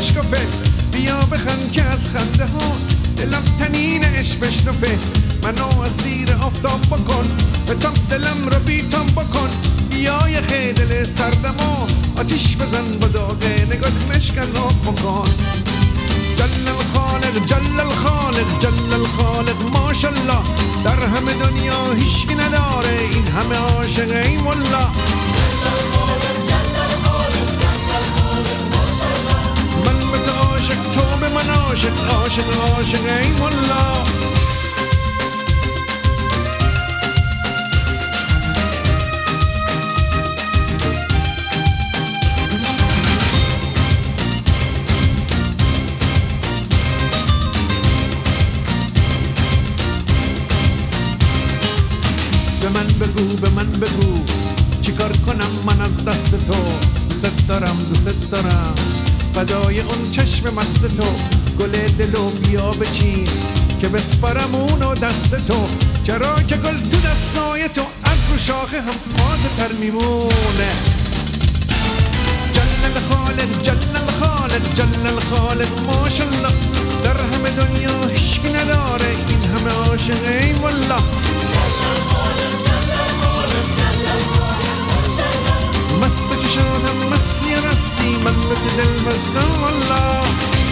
بشکفه، بیا بخند که از خنده هات دلم تنین عشق بشنفه. منو اسیر آفتاب بکن، به تاب دلم رو بیتاب بکن. بیا یه خیدل سردم و آتیش بزن با داغه نگاه مشکن آب بکن. جل الخالق جل الخالق جل الخالق ماشالله، در همه دنیا هیچکی نداره این همه عاشق ای مولا. من به تو عاشق، تو به من عاشق، عاشق عاشق ای مولا. به من بگو چیکار کنم من از دست تو. دوست دارم دوست دارم فدای اون چشم مست تو. گل دلو بیا بچین که بسپارم اونو دست تو. چرا که گل تو دستای تو از رو شاخه هم تازه تر میمونه. جل الخالق جل الخالق جل الخالق ماشالله، در همه دنیا هیچکی نداره این همه عاشق ای مولا. مست چشاتم مسی رسی، من به دل بستم والله.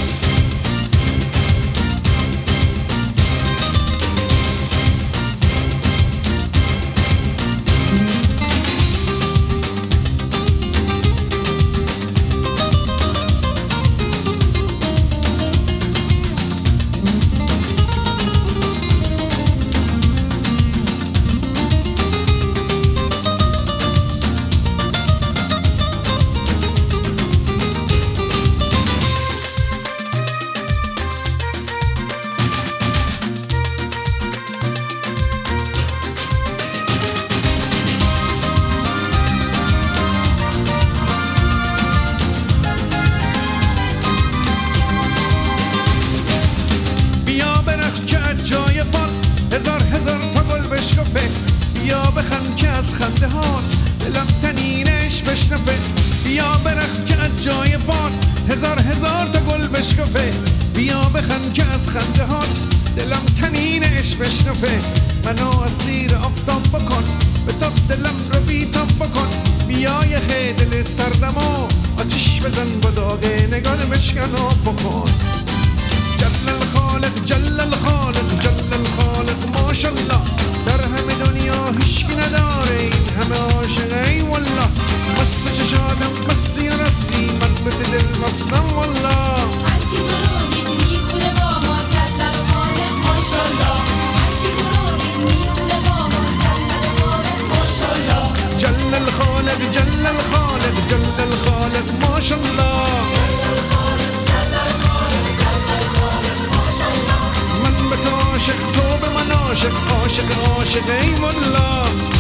هزار هزار تا گل بشکفه، بیا بخند که از خنده هات دلم تنینش بشنفه. بیا برخ که از جای باد، هزار هزار تا گل بشکفه، بیا بخند که از خنده هات دلم تنینش بشنفه. منو اسیر آفتاب بکن، به تاب دلم رو بیتاب بکن. بیا یه خیدل سردم و آتیش بزن با داغه نگاه مشکن آب بکن. جل الخالق جل الخالق جل الخالق ماشالله، در همه دنیا هیچکی نداره این همه عاشق ای والله. مست چشاتم مسی رسی، من به دل مستم والله. هرکی درونید میخونه با ما جل الخالق ماشالله. هرکی درونید میخونه با ما جل الخالق ماشالله. جل الخالق جل الخالق جل الخالق ماشالله. عاشق تو به من عاشق، عاشق عاشق ای مولا.